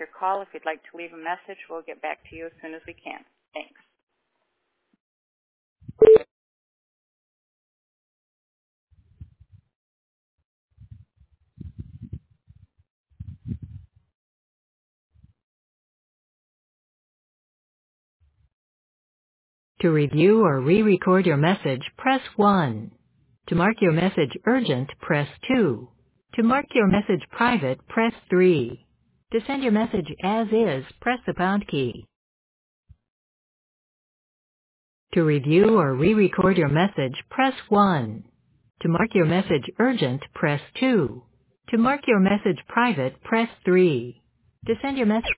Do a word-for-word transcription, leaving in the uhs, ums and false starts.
your call. If you'd like to leave a message, we'll get back to you as soon as we can. Thanks. To review or re-record your message, press one. To mark your message urgent, press two. To mark your message private, press three. To send your message as is, press the pound key. To review or re-record your message, press one. To mark your message urgent, press two. To mark your message private, press three. To send your message